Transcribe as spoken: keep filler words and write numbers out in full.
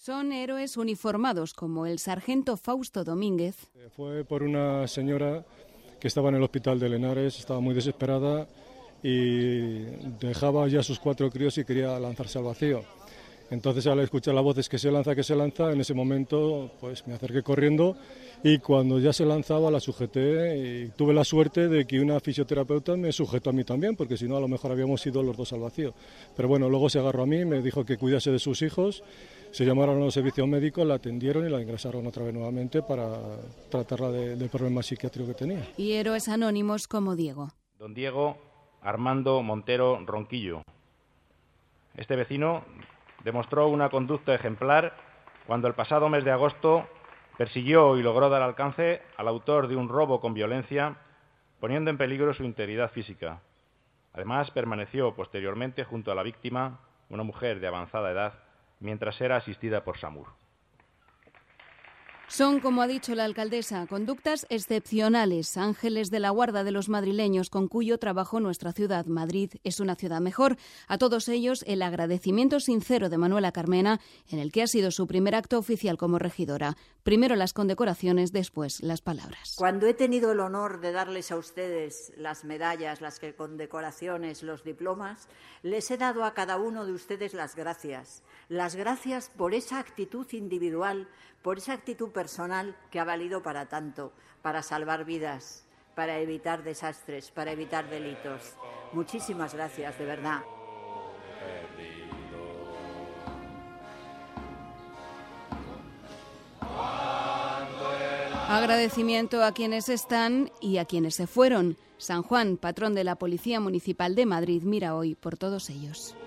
Son héroes uniformados como el sargento Fausto Domínguez. Fue por una señora que estaba en el hospital de Lenares, estaba muy desesperada y dejaba ya sus cuatro críos y quería lanzarse al vacío. Entonces al escuchar las voces que se lanza, que se lanza, en ese momento pues me acerqué corriendo y cuando ya se lanzaba la sujeté y tuve la suerte de que una fisioterapeuta me sujetó a mí también, porque si no a lo mejor habíamos ido los dos al vacío. Pero bueno, luego se agarró a mí, me dijo que cuidase de sus hijos, se llamaron a los servicios médicos, la atendieron y la ingresaron otra vez nuevamente para tratarla de, del problema psiquiátrico que tenía. Y héroes anónimos como Diego. Don Diego Armando Montero Ronquillo. Este vecino demostró una conducta ejemplar cuando el pasado mes de agosto persiguió y logró dar alcance al autor de un robo con violencia, poniendo en peligro su integridad física. Además, permaneció posteriormente junto a la víctima, una mujer de avanzada edad, mientras era asistida por SAMUR. Son, como ha dicho la alcaldesa, conductas excepcionales, ángeles de la guarda de los madrileños, con cuyo trabajo nuestra ciudad, Madrid, es una ciudad mejor. A todos ellos, el agradecimiento sincero de Manuela Carmena, en el que ha sido su primer acto oficial como regidora. Primero las condecoraciones, después las palabras. Cuando he tenido el honor de darles a ustedes las medallas, las condecoraciones, los diplomas, les he dado a cada uno de ustedes las gracias. Las gracias por esa actitud individual, por esa actitud personal que ha valido para tanto, para salvar vidas, para evitar desastres, para evitar delitos. Muchísimas gracias, de verdad. Agradecimiento a quienes están y a quienes se fueron. San Juan, patrón de la Policía Municipal de Madrid, mira hoy por todos ellos.